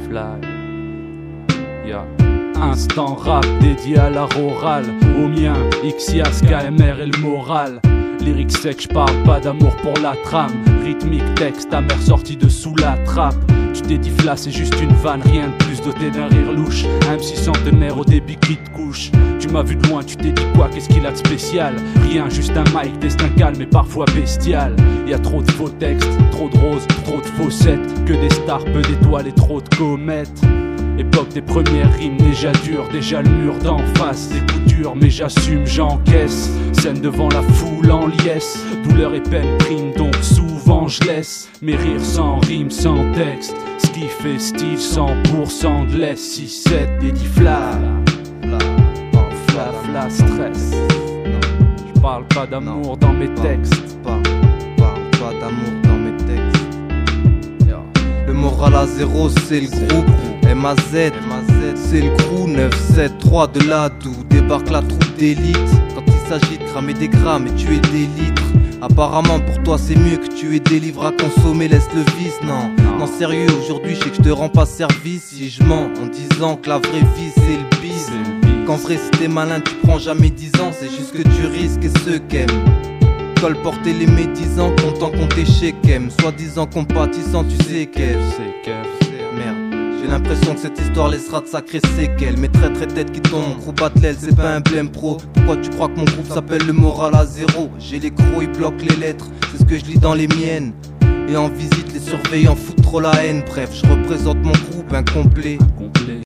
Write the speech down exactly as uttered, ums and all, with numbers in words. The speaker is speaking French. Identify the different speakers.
Speaker 1: fly. Yeah. Instant rap dédié à l'art oral, au mien, Ixias, K M R et le moral. Lyrique sec, j'parle pas d'amour pour la trame. Rythmique, texte, ta mère sortie de sous la trappe. Tu t'es dit là, c'est juste une vanne, rien de plus doté d'un rire louche. Un M six centenaire au débit qui te couche. Tu m'as vu de loin, tu t'es dit quoi, qu'est-ce qu'il a de spécial? Rien, juste un mic, destin calme et parfois bestial. Y'a trop de faux textes, trop de roses, trop de faussettes. Que des stars, peu d'étoiles et trop de comètes. Époque des premières rimes déjà dures, déjà le mur d'en face. Des coups durs mais j'assume, j'encaisse. Scène devant la foule en liesse. Douleur et peine prime donc souvent je laisse mes rires sans rime, sans texte. Ce qui fait style cent pour cent de laisse. six sept, dédit fla fla fla stress. Je parle pas d'amour dans mes textes.
Speaker 2: Parle pas d'amour dans mes textes. Le moral à zéro c'est le groupe. M A Z, c'est le crew. Neuf sept trois de l'Adou. Débarque la troupe d'élite. Quand il s'agit de cramer des grammes et tuer des litres. Apparemment pour toi c'est mieux que tu aies des livres à consommer. Laisse le vice, non, non sérieux, aujourd'hui je sais que je te rends pas service. Si je mens en disant que la vraie vie c'est le bise. Qu'en vrai si t'es malin tu prends jamais dix ans. C'est juste que tu risques et ceux qu'aiment colporter les médisants, content qu'on t'échec aime. Soi-disant compatissant, tu sais qu'elle merde. J'ai l'impression que cette histoire laissera de sacrées séquelles. Mes traits très têtes qui tombent, mon groupe athlète, c'est pas un blême pro. Pourquoi tu crois que mon groupe s'appelle le moral à zéro? J'ai les crocs, ils bloquent les lettres, c'est ce que je lis dans les miennes. Et en visite, les surveillants foutent trop la haine. Bref, je représente mon groupe incomplet.